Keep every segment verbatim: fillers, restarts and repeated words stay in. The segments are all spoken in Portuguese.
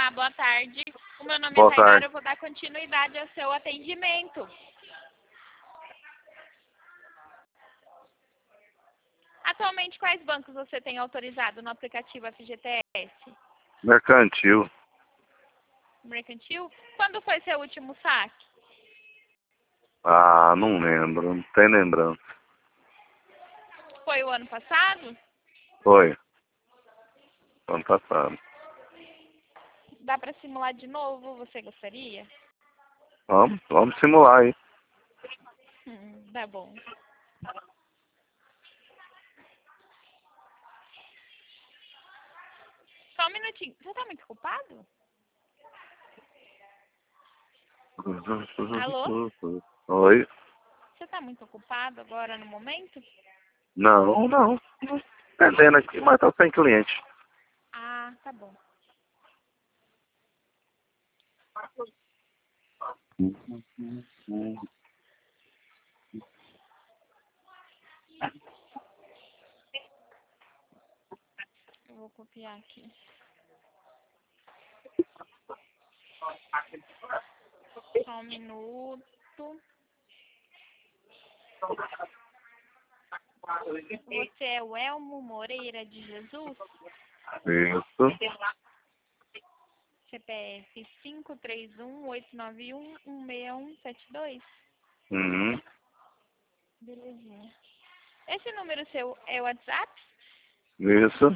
Olá, boa tarde. O meu nome Boa é Tainara, tarde. eu vou dar continuidade ao seu atendimento. Atualmente, quais bancos você tem autorizado no aplicativo F G T S? Mercantil. Mercantil? Quando foi seu último saque? Ah, não lembro. Não tem lembrança. Foi o ano passado? Foi. Ano passado. Dá para simular de novo? Você gostaria? Vamos, vamos simular aí. Hum, tá bom. Só um minutinho. Você tá muito ocupado? Alô? Oi? Você tá muito ocupado agora no momento? Não, não. Entendendo aqui, mas tá sem cliente. Ah, tá bom. Eu vou copiar aqui. Só um minuto. Você é o Elmo Moreira de Jesus? Isso. C P F cinco três um, oito nove um, um seis um sete dois. Uhum. Belezinha. Esse número seu é o WhatsApp? Isso.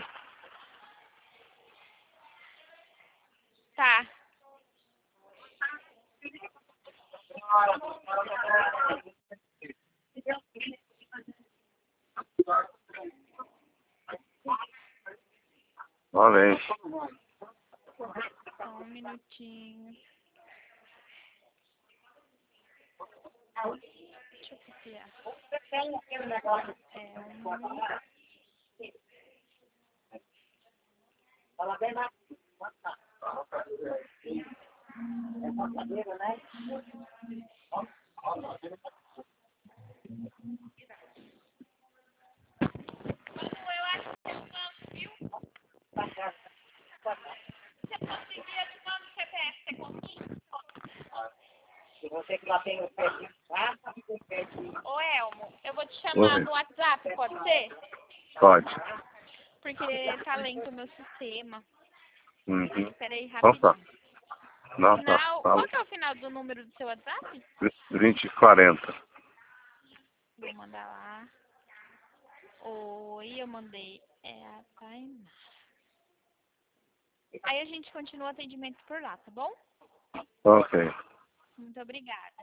Tá. Valeu. Só um minutinho. Deixa eu copiar. É um... Eu acho que eu mando, viu? Você conseguir, eu te mando o C P F, você consegue? Você que lá tem o pé de raça, o pé de... Ô, Elmo, eu vou te chamar Oi. no WhatsApp, pode ser? Pode. Porque tá lento o meu sistema. Uhum. Espera aí Então tá. rapidinho. Não, tá. Final... tá. Qual que é o final do número do seu WhatsApp? vinte e quarenta. Vou mandar lá. Oi, eu mandei. É a Tainara. Aí a gente continua o atendimento por lá, tá bom? Ok. Muito obrigada.